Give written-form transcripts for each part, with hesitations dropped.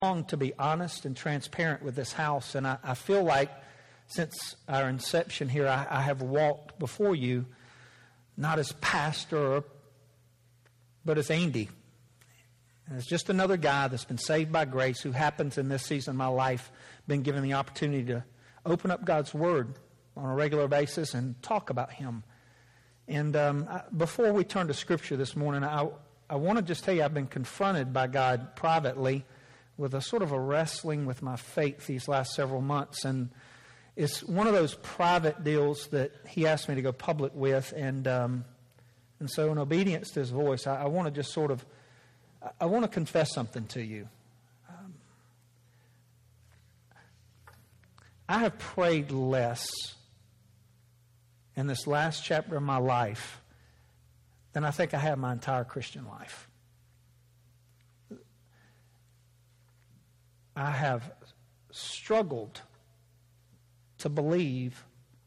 long to be honest and transparent with this house, and I feel like since our inception here, I have walked before you, not as pastor, but as Andy. And it's just another guy that's been saved by grace who happens in this season of my life, been given the opportunity to open up God's Word on a regular basis and talk about Him. And before we turn to Scripture this morning, I want to just tell you I've been confronted by God privately with a sort of a wrestling with my faith these last several months. And it's one of those private deals that He asked me to go public with. And so in obedience to His voice, I want to just sort of, I want to confess something to you. I have prayed less in this last chapter of my life than I think I have my entire Christian life. I have struggled to believe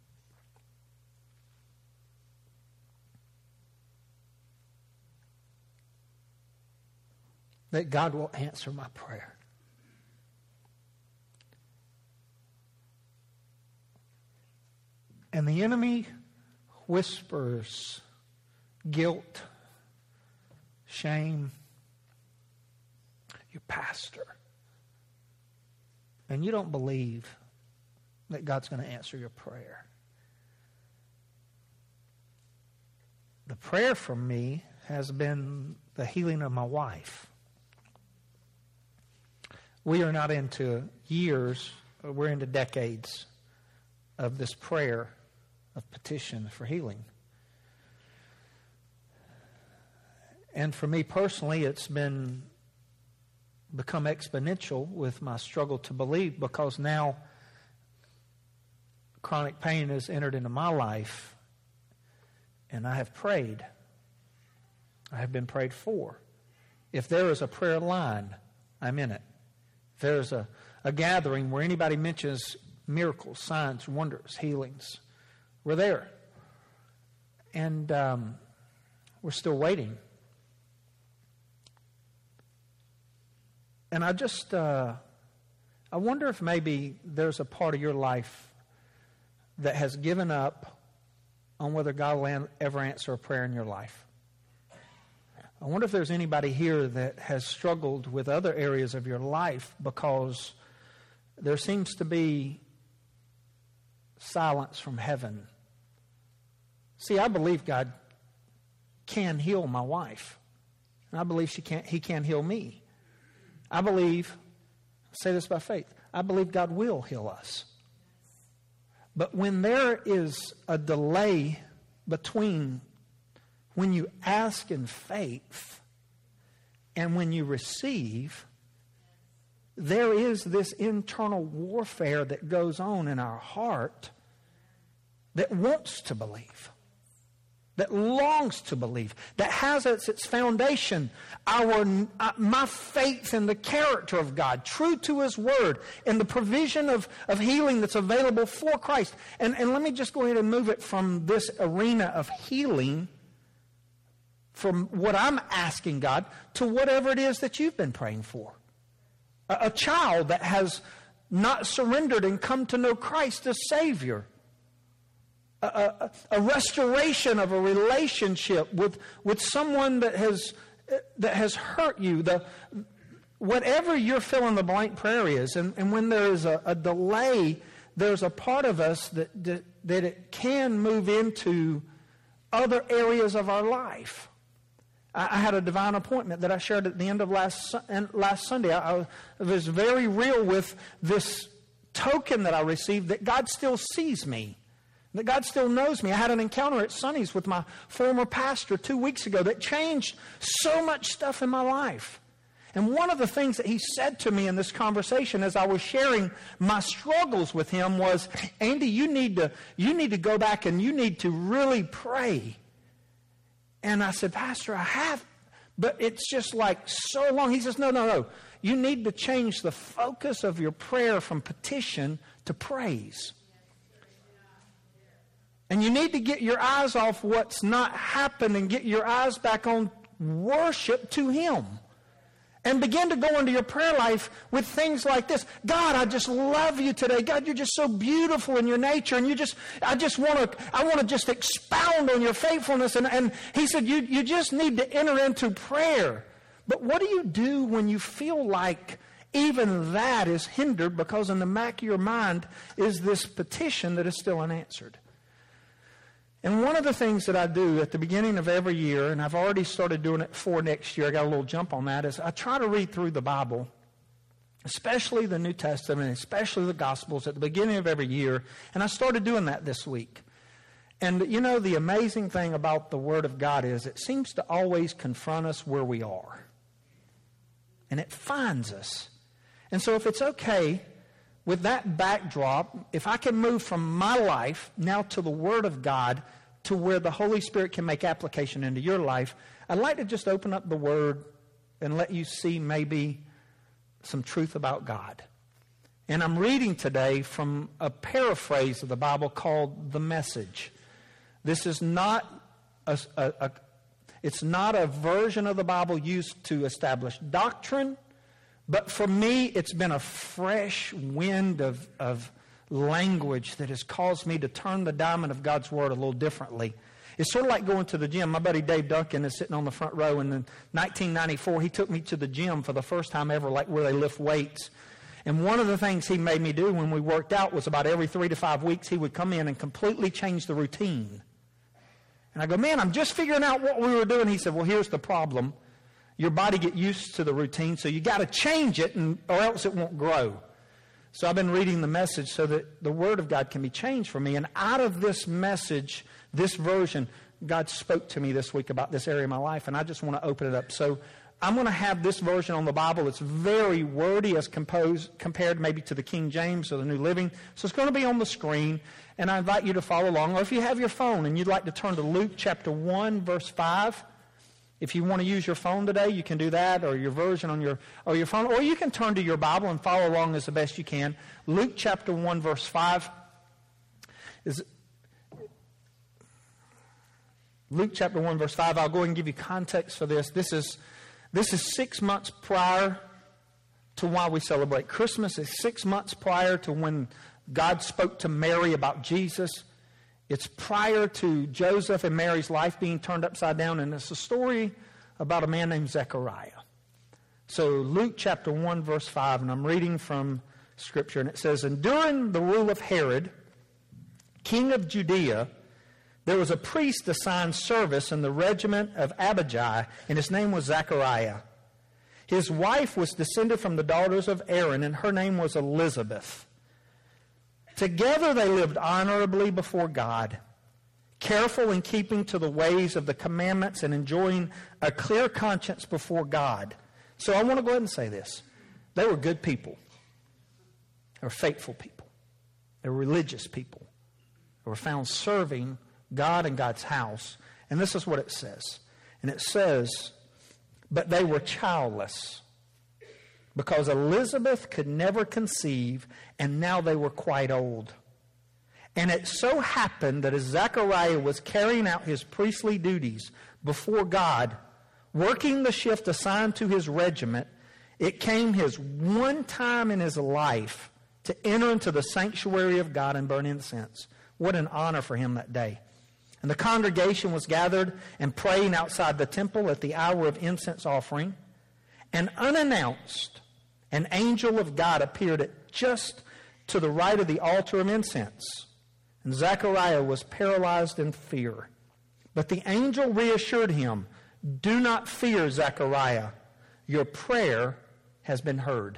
that God will answer my prayer. And the enemy whispers guilt, shame, your pastor. And you don't believe that God's going to answer your prayer. The prayer from me has been the healing of my wife. We are not into years, we're into decades of this prayer of petition for healing. And for me personally, it's become exponential with my struggle to believe, because now chronic pain has entered into my life, and I have prayed. I have been prayed for. If there is a prayer line, I'm in it. If there is a gathering where anybody mentions miracles, signs, wonders, healings, we're there. And we're still waiting. And I just, I wonder if maybe there's a part of your life that has given up on whether God will ever answer a prayer in your life. I wonder if there's anybody here that has struggled with other areas of your life because there seems to be silence from heaven. See, I believe God can heal my wife. And I believe He can heal me. I believe, I say this by faith, I believe God will heal us. But when there is a delay between when you ask in faith and when you receive, there is this internal warfare that goes on in our heart that wants to believe, that longs to believe, that has as its foundation my faith in the character of God, true to His Word, and the provision of healing that's available for Christ. And let me just go ahead and move it from this arena of healing, from what I'm asking God, to whatever it is that you've been praying for. A child that has not surrendered and come to know Christ as Savior. A restoration of a relationship with someone that has hurt you. Whatever your fill in the blank prayer is, and when there is a delay, there's a part of us that it can move into other areas of our life. I had a divine appointment that I shared at the end of last Sunday. I was very real with this token that I received that God still sees me. That God still knows me. I had an encounter at Sonny's with my former pastor 2 weeks ago that changed so much stuff in my life. And one of the things that he said to me in this conversation as I was sharing my struggles with him was, Andy, you need to go back and you need to really pray. And I said, Pastor, I have, but it's just like so long. He says, no. You need to change the focus of your prayer from petition to praise. And you need to get your eyes off what's not happened and get your eyes back on worship to Him. And begin to go into your prayer life with things like this. God, I just love you today. God, you're just so beautiful in your nature. And I want to just expound on your faithfulness. And he said, you just need to enter into prayer. But what do you do when you feel like even that is hindered because in the back of your mind is this petition that is still unanswered? And one of the things that I do at the beginning of every year, and I've already started doing it for next year, I got a little jump on that, is I try to read through the Bible, especially the New Testament, especially the Gospels at the beginning of every year. And I started doing that this week. And you know, the amazing thing about the Word of God is it seems to always confront us where we are. And it finds us. And so if it's okay, with that backdrop, if I can move from my life now to the Word of God to where the Holy Spirit can make application into your life, I'd like to just open up the Word and let you see maybe some truth about God. And I'm reading today from a paraphrase of the Bible called The Message. This is not it's not a version of the Bible used to establish doctrine. But for me, it's been a fresh wind of language that has caused me to turn the diamond of God's Word a little differently. It's sort of like going to the gym. My buddy Dave Duncan is sitting on the front row, and in 1994, he took me to the gym for the first time ever, like where they lift weights. And one of the things he made me do when we worked out was about every 3 to 5 weeks, he would come in and completely change the routine. And I go, man, I'm just figuring out what we were doing. He said, well, here's the problem. Your body get used to the routine, so you got to change it, or else it won't grow. So I've been reading the Message so that the Word of God can be changed for me. And out of this message, this version, God spoke to me this week about this area of my life, and I just want to open it up. So I'm going to have this version on the Bible. It's very wordy as compared maybe to the King James or the New Living. So it's going to be on the screen, and I invite you to follow along. Or if you have your phone and you'd like to turn to Luke chapter 1, verse 5, if you want to use your phone today, you can do that, or your version on your phone. Or you can turn to your Bible and follow along as the best you can. Luke chapter 1, verse 5. Luke chapter 1, verse 5. I'll go ahead and give you context for this. This is 6 months prior to why we celebrate Christmas. It's 6 months prior to when God spoke to Mary about Jesus. It's prior to Joseph and Mary's life being turned upside down, and it's a story about a man named Zechariah. So Luke chapter 1, verse 5, and I'm reading from Scripture, and it says, and during the rule of Herod, king of Judea, there was a priest assigned service in the regiment of Abijah, and his name was Zechariah. His wife was descended from the daughters of Aaron, and her name was Elizabeth. Together they lived honorably before God, careful in keeping to the ways of the commandments and enjoying a clear conscience before God. So I want to go ahead and say this. They were good people. They were faithful people. They were religious people. They were found serving God and God's house. And this is what it says. And it says, but they were childless, because Elizabeth could never conceive, and now they were quite old. And it so happened that as Zechariah was carrying out his priestly duties before God, working the shift assigned to his regiment, it came his one time in his life to enter into the sanctuary of God and burn incense. What an honor for him that day. And the congregation was gathered and praying outside the temple at the hour of incense offering. And unannounced, an angel of God appeared at just to the right of the altar of incense. And Zechariah was paralyzed in fear. But the angel reassured him, do not fear, Zechariah. Your prayer has been heard.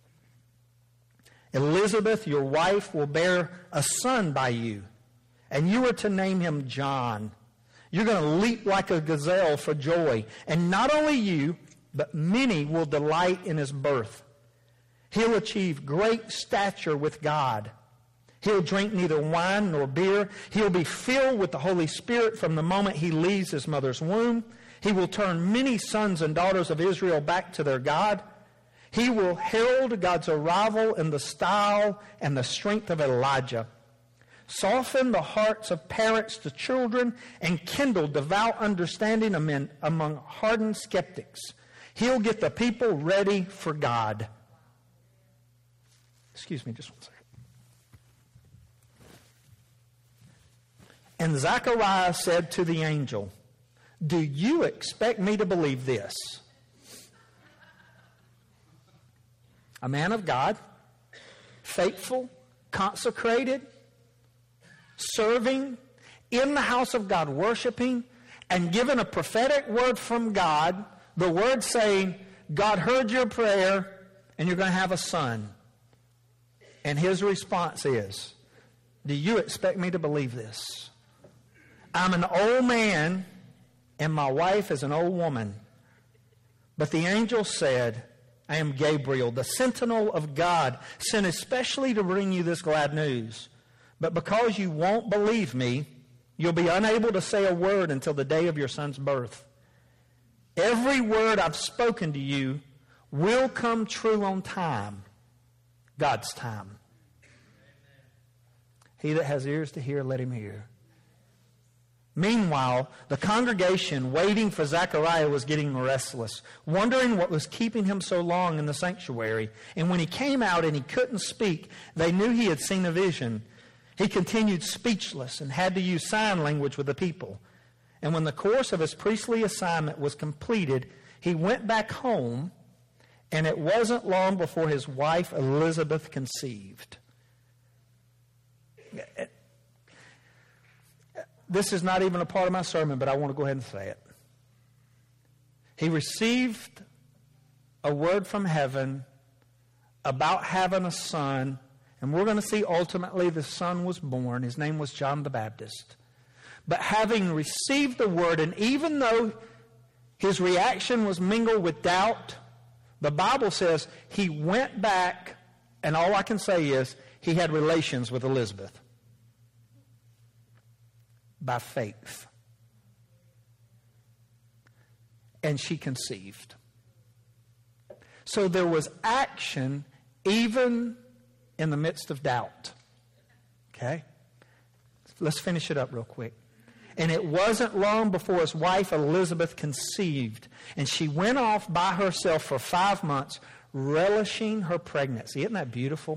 Elizabeth, your wife, will bear a son by you, and you are to name him John. You're going to leap like a gazelle for joy. And not only you, but many will delight in his birth. He'll achieve great stature with God. He'll drink neither wine nor beer. He'll be filled with the Holy Spirit from the moment he leaves his mother's womb. He will turn many sons and daughters of Israel back to their God. He will herald God's arrival in the style and the strength of Elijah, soften the hearts of parents to children, and kindle devout understanding among hardened skeptics. He'll get the people ready for God. Excuse me just one second. And Zechariah said to the angel, "Do you expect me to believe this?" A man of God, faithful, consecrated, serving in the house of God, worshiping, and given a prophetic word from God, the word saying, God heard your prayer and you're going to have a son. And his response is, do you expect me to believe this? I'm an old man and my wife is an old woman. But the angel said, I am Gabriel, the sentinel of God, sent especially to bring you this glad news. But because you won't believe me, you'll be unable to say a word until the day of your son's birth. Every word I've spoken to you will come true on time, God's time. He that has ears to hear, let him hear. Meanwhile, the congregation waiting for Zechariah was getting restless, wondering what was keeping him so long in the sanctuary. And when he came out and he couldn't speak, they knew he had seen a vision. He continued speechless and had to use sign language with the people. And when the course of his priestly assignment was completed, he went back home, and it wasn't long before his wife Elizabeth conceived. This is not even a part of my sermon, but I want to go ahead and say it. He received a word from heaven about having a son, and we're going to see ultimately the son was born. His name was John the Baptist. But having received the word, and even though his reaction was mingled with doubt, the Bible says he went back, and all I can say is he had relations with Elizabeth by faith. And she conceived. So there was action even in the midst of doubt. Okay? Let's finish it up real quick. And it wasn't long before his wife Elizabeth conceived, and she went off by herself for 5 months, relishing her pregnancy. Isn't that beautiful?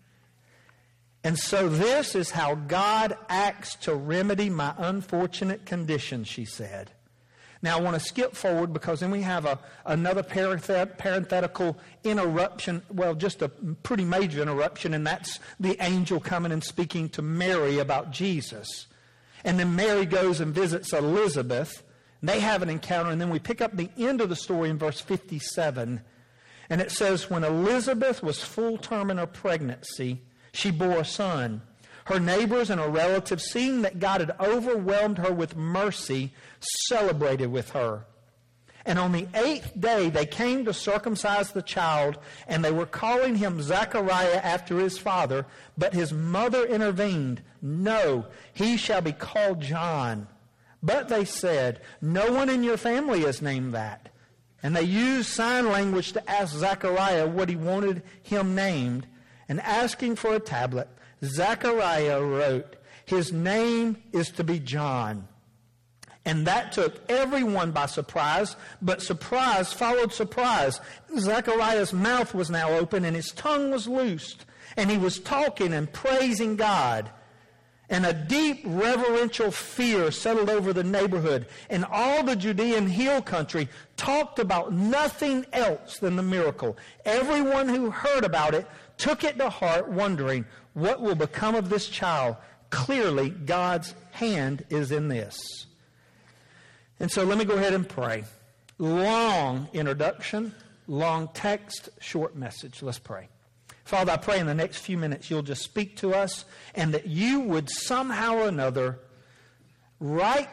And so this is how God acts to remedy my unfortunate condition, she said. Now I want to skip forward because then we have another parenthetical interruption, well, just a pretty major interruption, and that's the angel coming and speaking to Mary about Jesus. And then Mary goes and visits Elizabeth. And they have an encounter, and then we pick up the end of the story in verse 57. And it says, when Elizabeth was full term in her pregnancy, she bore a son. Her neighbors and her relatives, seeing that God had overwhelmed her with mercy, celebrated with her. And on the 8th day they came to circumcise the child, and they were calling him Zechariah after his father. But his mother intervened. No, he shall be called John. But they said, no one in your family is named that. And they used sign language to ask Zechariah what he wanted him named. And asking for a tablet, Zechariah wrote, his name is to be John. And that took everyone by surprise, but surprise followed surprise. Zechariah's mouth was now open and his tongue was loosed, and he was talking and praising God. And a deep reverential fear settled over the neighborhood, and all the Judean hill country talked about nothing else than the miracle. Everyone who heard about it took it to heart, wondering, what will become of this child? Clearly, God's hand is in this. And so let me go ahead and pray. Long introduction, long text, short message. Let's pray. Father, I pray in the next few minutes you'll just speak to us, and that you would somehow or another write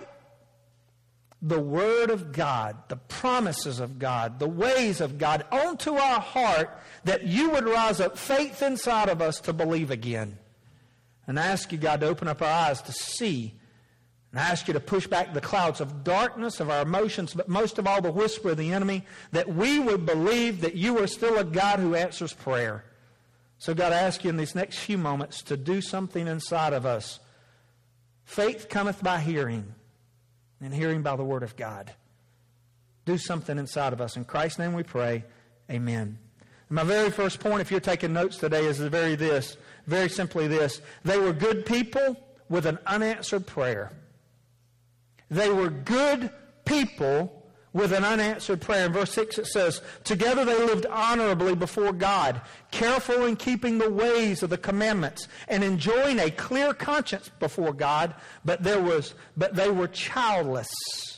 the Word of God, the promises of God, the ways of God onto our heart, that you would rise up faith inside of us to believe again. And I ask you, God, to open up our eyes to see. And I ask you to push back the clouds of darkness of our emotions, but most of all the whisper of the enemy, that we would believe that you are still a God who answers prayer. So God, I ask you in these next few moments to do something inside of us. Faith cometh by hearing, and hearing by the Word of God. do something inside of us. In Christ's name we pray. Amen. My very first point, if you're taking notes today, is very simply this. They were good people with an unanswered prayer. They were good people with an unanswered prayer. In verse 6 it says, together they lived honorably before God, careful in keeping the ways of the commandments and enjoying a clear conscience before God, but they were childless.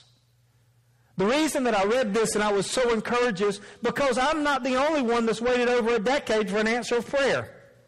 The reason that I read this and I was so encouraged is because I'm not the only one that's waited over a decade for an answer of prayer.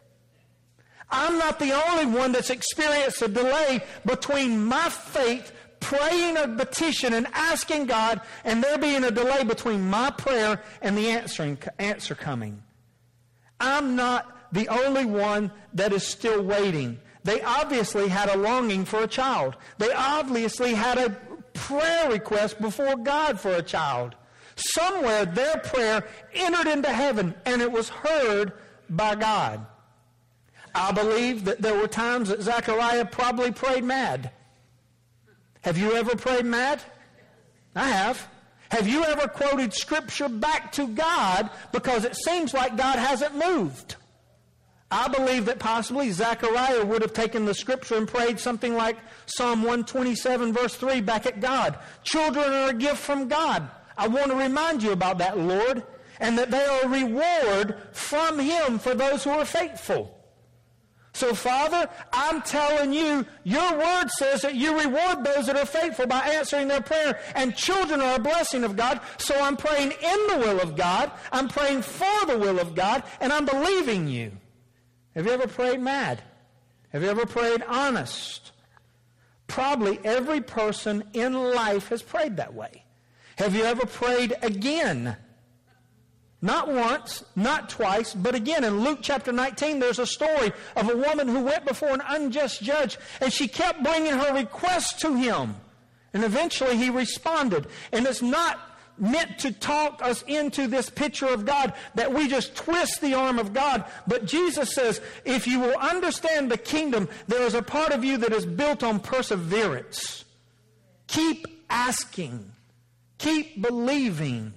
I'm not the only one that's experienced a delay between my faith praying a petition and asking God, and there being a delay between my prayer and the answer coming. I'm not the only one that is still waiting. They obviously had a longing for a child. They obviously had a prayer request before God for a child. Somewhere their prayer entered into heaven and it was heard by God. I believe that there were times that Zechariah probably prayed mad. Have you ever prayed mad? I have. Have you ever quoted Scripture back to God because it seems like God hasn't moved? I believe that possibly Zechariah would have taken the Scripture and prayed something like Psalm 127 verse 3 back at God. Children are a gift from God. I want to remind you about that, Lord, and that they are a reward from Him for those who are faithful. So, Father, I'm telling you, your word says that you reward those that are faithful by answering their prayer. And children are a blessing of God. So I'm praying in the will of God. I'm praying for the will of God. And I'm believing you. Have you ever prayed mad? Have you ever prayed honest? Probably every person in life has prayed that way. Have you ever prayed again? Not once, not twice, but again. In Luke chapter 19, there's a story of a woman who went before an unjust judge, and she kept bringing her requests to him. And eventually he responded. And it's not meant to talk us into this picture of God that we just twist the arm of God. But Jesus says, if you will understand the kingdom, there is a part of you that is built on perseverance. Keep asking. Keep believing.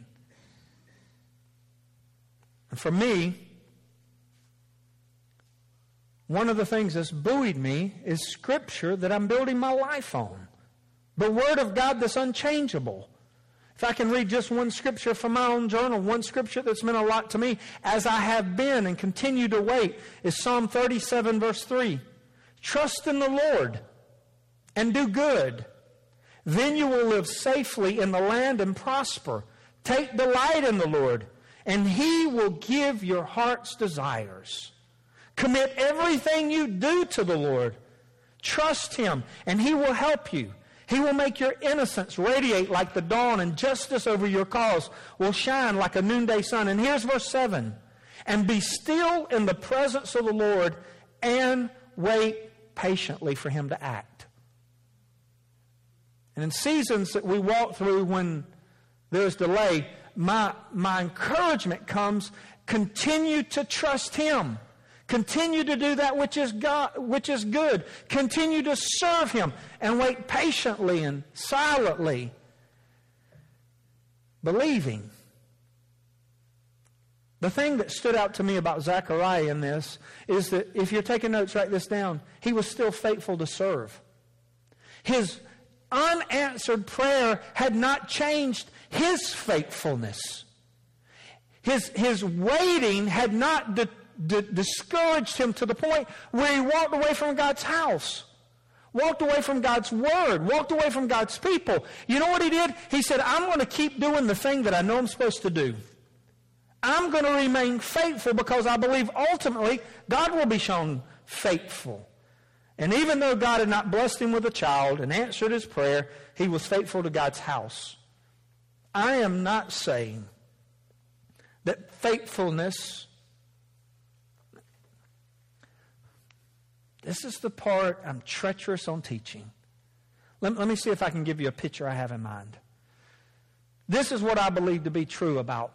And for me, one of the things that's buoyed me is Scripture that I'm building my life on. The Word of God that's unchangeable. If I can read just one Scripture from my own journal, one Scripture that's meant a lot to me as I have been and continue to wait, is Psalm 37 verse 3. Trust in the Lord and do good. Then you will live safely in the land and prosper. Take delight in the Lord, and He will give your heart's desires. Commit everything you do to the Lord. Trust Him, and He will help you. He will make your innocence radiate like the dawn, and justice over your cause will shine like a noonday sun. And here's verse 7. And be still in the presence of the Lord and wait patiently for Him to act. And in seasons that we walk through when there's delay, my encouragement comes, continue to trust Him. Continue to do that which is good. Continue to serve Him and wait patiently and silently, believing. The thing that stood out to me about Zechariah in this is that, if you're taking notes, write this down. He was still faithful to serve. His unanswered prayer had not changed his faithfulness. His waiting had not discouraged him to the point where he walked away from God's house, walked away from God's word, walked away from God's people. You know what he did? He said, I'm going to keep doing the thing that I know I'm supposed to do. I'm going to remain faithful because I believe ultimately God will be shown faithful. And even though God had not blessed him with a child and answered his prayer, he was faithful to God's house. I am not saying that faithfulness, this is the part I'm treacherous on teaching. Let me see if I can give you a picture I have in mind. This is what I believe to be true about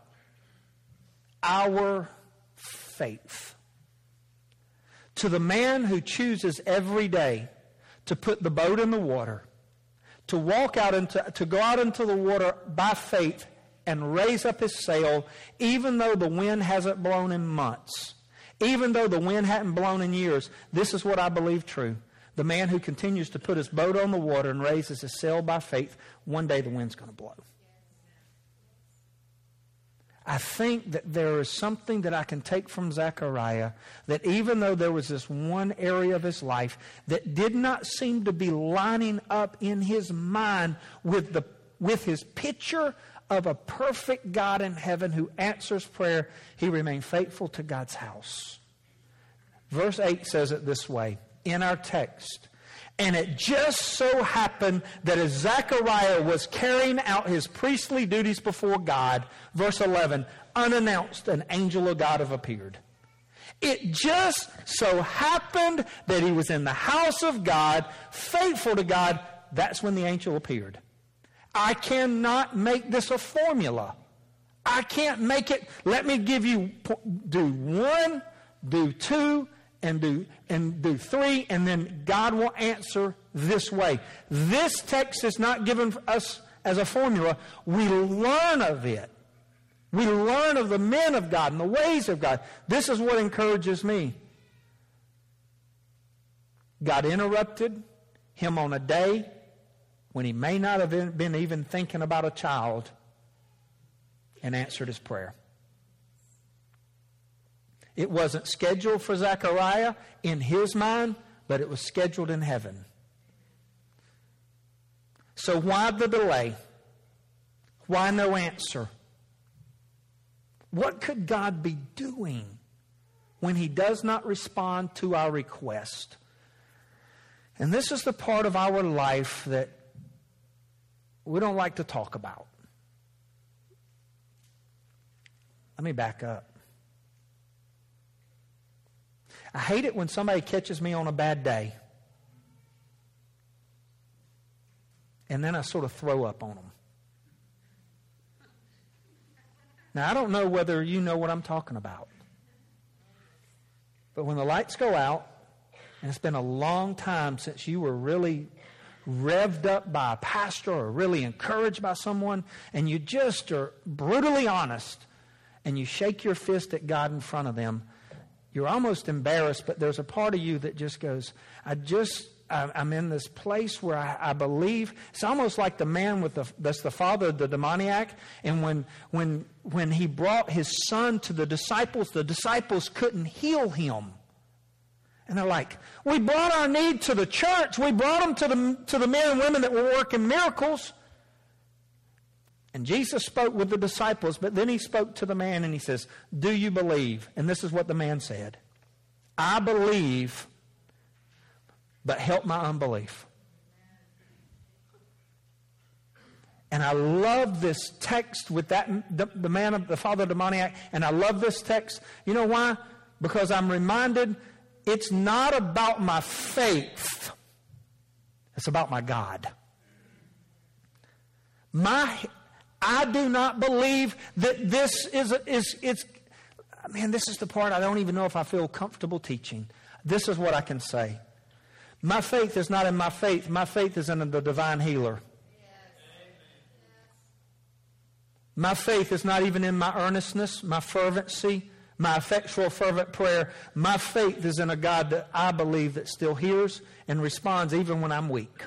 our faith. To the man who chooses every day to put the boat in the water, to walk out to go out into the water by faith, and raise up his sail, even though the wind hasn't blown in months, even though the wind hadn't blown in years. This is what I believe true. The man who continues to put his boat on the water and raises his sail by faith, one day the wind's going to blow. I think that there is something that I can take from Zechariah, that even though there was this one area of his life that did not seem to be lining up in his mind with his picture of a perfect God in heaven who answers prayer, he remained faithful to God's house. Verse 8 says it this way in our text. And it just so happened that as Zechariah was carrying out his priestly duties before God, verse 11, unannounced an angel of God have appeared. It just so happened that he was in the house of God, faithful to God. That's when the angel appeared. I cannot make this a formula. I can't make it, let me give you, do 1, do 2, and do 3, and then God will answer this way. This text is not given us as a formula. We learn of it. We learn of the men of God and the ways of God. This is what encourages me. God interrupted him on a day when he may not have been even thinking about a child, and answered his prayer. It wasn't scheduled for Zechariah in his mind, but it was scheduled in heaven. So why the delay? Why no answer? What could God be doing when he does not respond to our request? And this is the part of our life that we don't like to talk about. Let me back up. I hate it when somebody catches me on a bad day, and then I sort of throw up on them. Now, I don't know whether you know what I'm talking about, but when the lights go out, and it's been a long time since you were really revved up by a pastor or really encouraged by someone, and you just are brutally honest, and you shake your fist at God in front of them, you're almost embarrassed, but there's a part of you that just goes, I'm in this place where I believe. It's almost like the man that's the father of the demoniac. And when he brought his son to the disciples couldn't heal him. And they're like, we brought our need to the church. We brought them to the men and women that were working miracles. And Jesus spoke with the disciples, but then he spoke to the man and he says, do you believe? And this is what the man said. I believe, but help my unbelief. And I love this text with the man of the father of the demoniac, and I love this text. You know why? Because I'm reminded it's not about my faith. It's about my God. I do not believe that this this is the part I don't even know if I feel comfortable teaching. This is what I can say. My faith is not in my faith. My faith is in the divine healer. My faith is not even in my earnestness, my fervency, my effectual fervent prayer. My faith is in a God that I believe that still hears and responds even when I'm weak.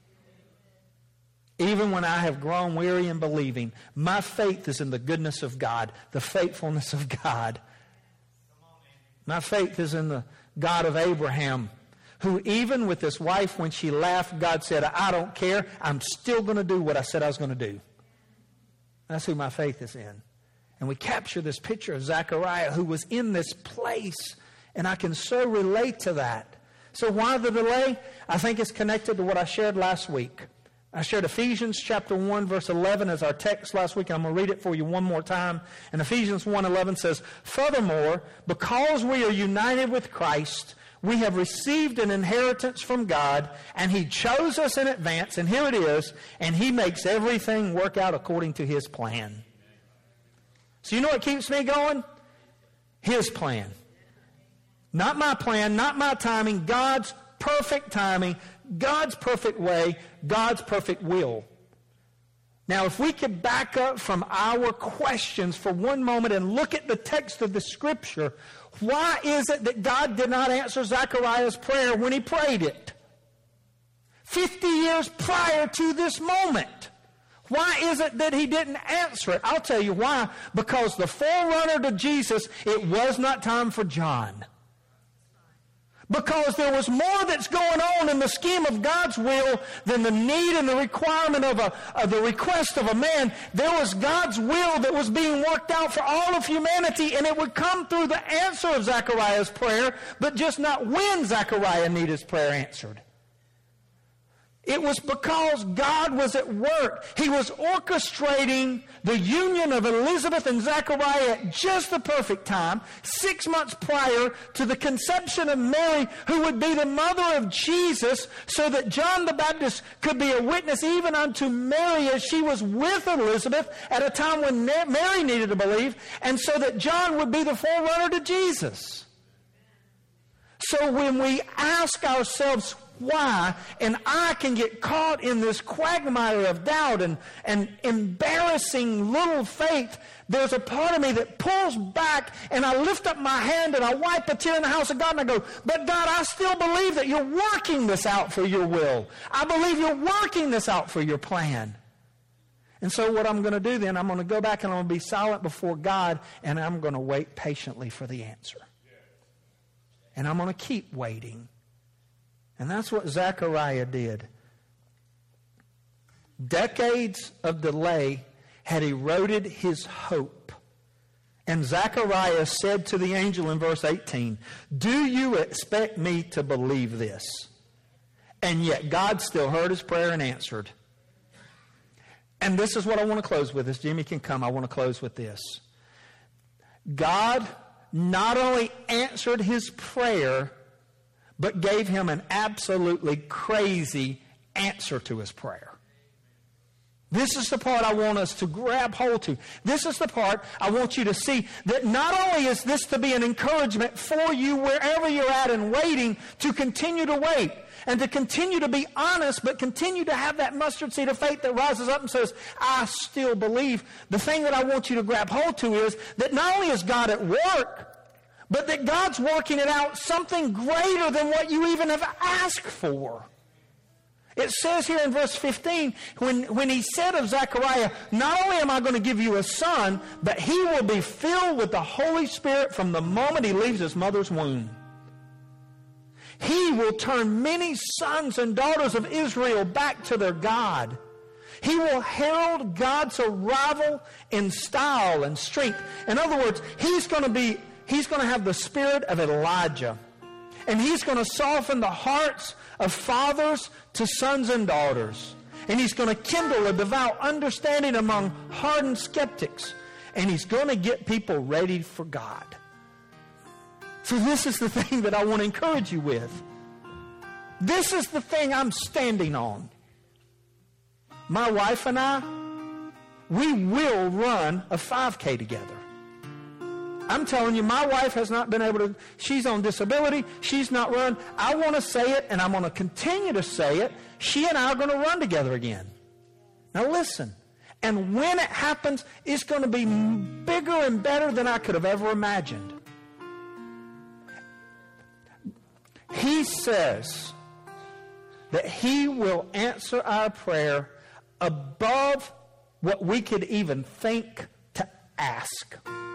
Even when I have grown weary in believing, my faith is in the goodness of God, the faithfulness of God. My faith is in the God of Abraham, who even with his wife, when she laughed, God said, I don't care. I'm still going to do what I said I was going to do. That's who my faith is in. And we capture this picture of Zechariah who was in this place. And I can so relate to that. So why the delay? I think it's connected to what I shared last week. I shared Ephesians chapter 1, verse 11 as our text last week. And I'm going to read it for you one more time. And Ephesians 1:11 says, furthermore, because we are united with Christ, we have received an inheritance from God, and He chose us in advance, and here it is, and He makes everything work out according to His plan. So you know what keeps me going? His plan. Not my plan, not my timing, God's perfect timing, God's perfect way, God's perfect will. Now, if we could back up from our questions for one moment and look at the text of the Scripture, why is it that God did not answer Zechariah's prayer when he prayed it? 50 years prior to this moment. Why is it that he didn't answer it? I'll tell you why. Because the forerunner to Jesus, it was not time for John. Because there was more that's going on in the scheme of God's will than the need and the requirement of the request of a man. There was God's will that was being worked out for all of humanity, and it would come through the answer of Zechariah's prayer, but just not when Zechariah needed his prayer answered. It was because God was at work. He was orchestrating the union of Elizabeth and Zechariah at just the perfect time, 6 months prior to the conception of Mary, who would be the mother of Jesus, so that John the Baptist could be a witness even unto Mary as she was with Elizabeth at a time when Mary needed to believe, and so that John would be the forerunner to Jesus. So when we ask ourselves why, and I can get caught in this quagmire of doubt and embarrassing little faith, there's a part of me that pulls back, and I lift up my hand and I wipe a tear in the house of God, and I go, but God, I still believe that you're working this out for your will. I believe you're working this out for your plan. And so what I'm going to do then, I'm going to go back and I'm going to be silent before God, and I'm going to wait patiently for the answer. And I'm going to keep waiting. And that's what Zechariah did. Decades of delay had eroded his hope. And Zechariah said to the angel in verse 18, "Do you expect me to believe this?" And yet God still heard his prayer and answered. And this is what I want to close with. As Jimmy can come, I want to close with this. God not only answered his prayer, but gave him an absolutely crazy answer to his prayer. This is the part I want us to grab hold to. This is the part I want you to see, that not only is this to be an encouragement for you wherever you're at and waiting, to continue to wait and to continue to be honest, but continue to have that mustard seed of faith that rises up and says, I still believe. The thing that I want you to grab hold to is that not only is God at work, but that God's working it out something greater than what you even have asked for. It says here in verse 15, when he said of Zechariah, not only am I going to give you a son, but he will be filled with the Holy Spirit from the moment he leaves his mother's womb. He will turn many sons and daughters of Israel back to their God. He will herald God's arrival in style and strength. In other words, he's going to have the spirit of Elijah. And he's going to soften the hearts of fathers to sons and daughters. And he's going to kindle a devout understanding among hardened skeptics. And he's going to get people ready for God. So this is the thing that I want to encourage you with. This is the thing I'm standing on. My wife and I, we will run a 5K together. I'm telling you, my wife has not been able to, she's on disability, she's not run. I want to say it, and I'm going to continue to say it. She and I are going to run together again. Now listen, and when it happens, it's going to be bigger and better than I could have ever imagined. He says that he will answer our prayer above what we could even think to ask.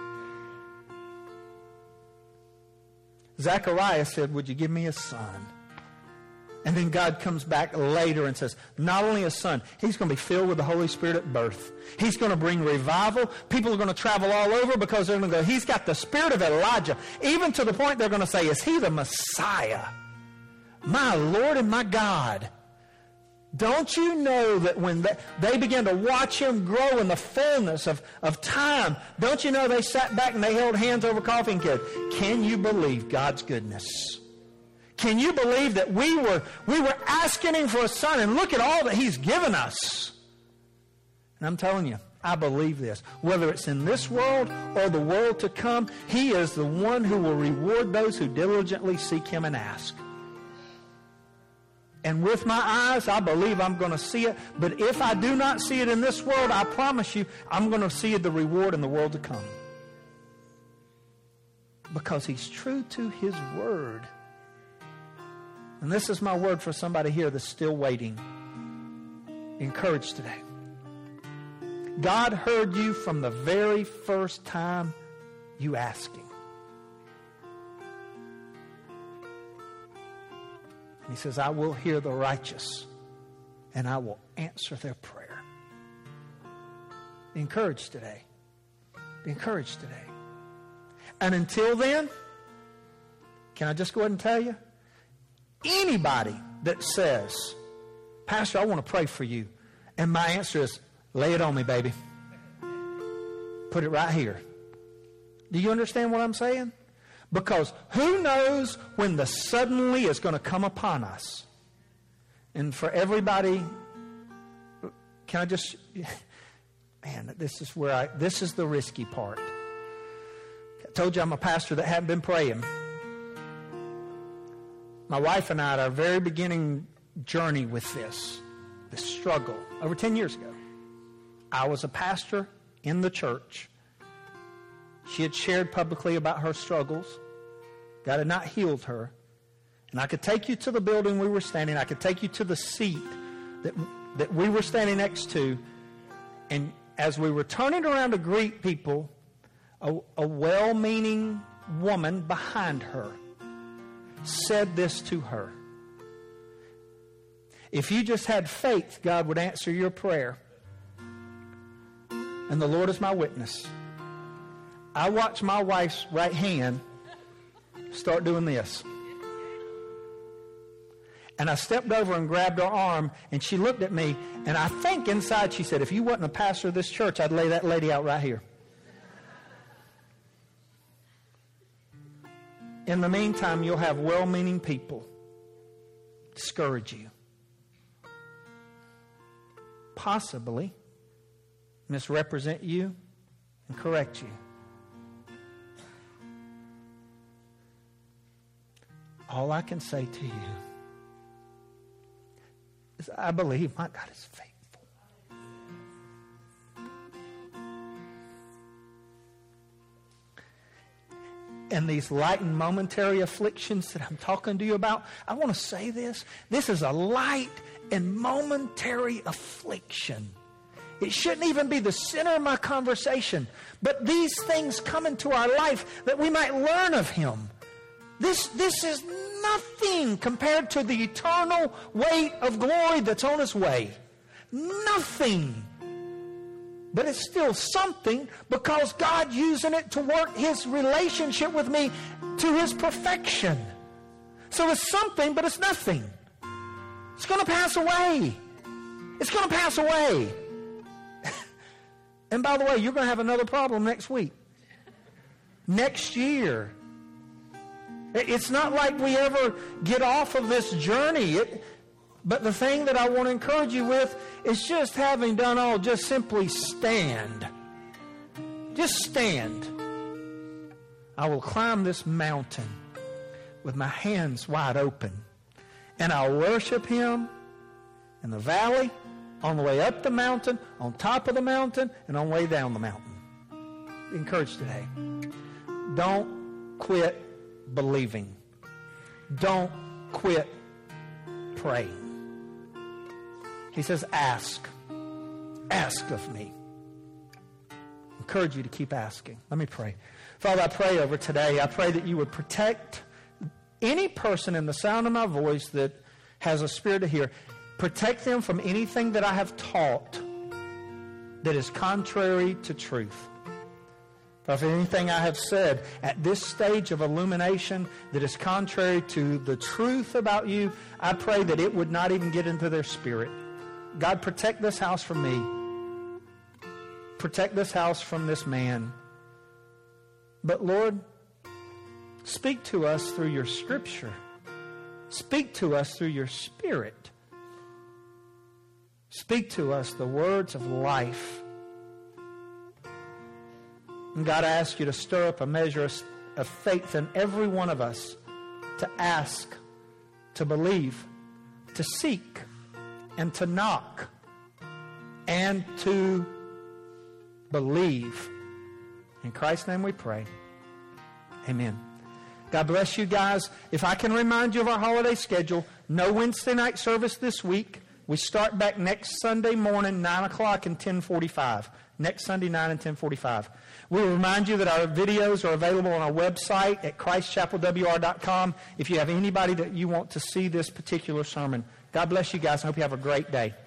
Zechariah said, would you give me a son? And then God comes back later and says, not only a son, he's going to be filled with the Holy Spirit at birth. He's going to bring revival. People are going to travel all over because they're going to go, he's got the spirit of Elijah. Even to the point they're going to say, is he the Messiah? My Lord and my God. Don't you know that when they began to watch him grow in the fullness of time, don't you know they sat back and they held hands over coffee and said, can you believe God's goodness? Can you believe that we were asking him for a son, and look at all that he's given us? And I'm telling you, I believe this. Whether it's in this world or the world to come, he is the one who will reward those who diligently seek him and ask. And with my eyes, I believe I'm going to see it. But if I do not see it in this world, I promise you, I'm going to see the reward in the world to come. Because he's true to his word. And this is my word for somebody here that's still waiting. Encouraged today. God heard you from the very first time you asked him. And he says, I will hear the righteous and I will answer their prayer. Be encouraged today. Be encouraged today. And until then, can I just go ahead and tell you? Anybody that says, Pastor, I want to pray for you. And my answer is, lay it on me, baby. Put it right here. Do you understand what I'm saying? Because who knows when the suddenly is going to come upon us? And for everybody, can I just, man, this is the risky part. I told you I'm a pastor that hadn't been praying. My wife and I, at our very beginning journey with this struggle, over 10 years ago, I was a pastor in the church. She had shared publicly about her struggles. God had not healed her. And I could take you to the building we were standing. I could take you to the seat that we were standing next to. And as we were turning around to greet people, a well-meaning woman behind her said this to her. If you just had faith, God would answer your prayer. And the Lord is my witness. I watched my wife's right hand start doing this. And I stepped over and grabbed her arm, and she looked at me, and I think inside she said, if you wasn't a pastor of this church, I'd lay that lady out right here. In the meantime, you'll have well-meaning people discourage you. Possibly misrepresent you and correct you. All I can say to you is I believe my God is faithful. And these light and momentary afflictions that I'm talking to you about, I want to say this. This is a light and momentary affliction. It shouldn't even be the center of my conversation. But these things come into our life that we might learn of him. This is nothing compared to the eternal weight of glory that's on his way. Nothing. But it's still something because God using it to work his relationship with me to his perfection. So it's something, but it's nothing. It's going to pass away. It's going to pass away. And by the way, you're going to have another problem next week. Next year. It's not like we ever get off of this journey. But the thing that I want to encourage you with is just having done all, just simply stand. Just stand. I will climb this mountain with my hands wide open. And I'll worship him in the valley, on the way up the mountain, on top of the mountain, and on the way down the mountain. Be encouraged today. Don't quit believing. Don't quit praying. He says, ask. Ask of me. Encourage you to keep asking. Let me pray. Father, I pray over today. I pray that you would protect any person in the sound of my voice that has a spirit to hear. Protect them from anything that I have taught that is contrary to truth. If anything I have said at this stage of illumination that is contrary to the truth about you, I pray that it would not even get into their spirit. God, protect this house from me. Protect this house from this man. But Lord, speak to us through your scripture. Speak to us through your spirit. Speak to us the words of life. And God, I ask you to stir up a measure of faith in every one of us to ask, to believe, to seek and to knock and to believe. In Christ's name we pray. Amen. God bless you guys. If I can remind you of our holiday schedule, no Wednesday night service this week. We start back next Sunday morning, 9 o'clock and 10:45. Next Sunday, 9 and 10:45. We'll remind you that our videos are available on our website at ChristChapelWR.com if you have anybody that you want to see this particular sermon. God bless you guys. I hope you have a great day.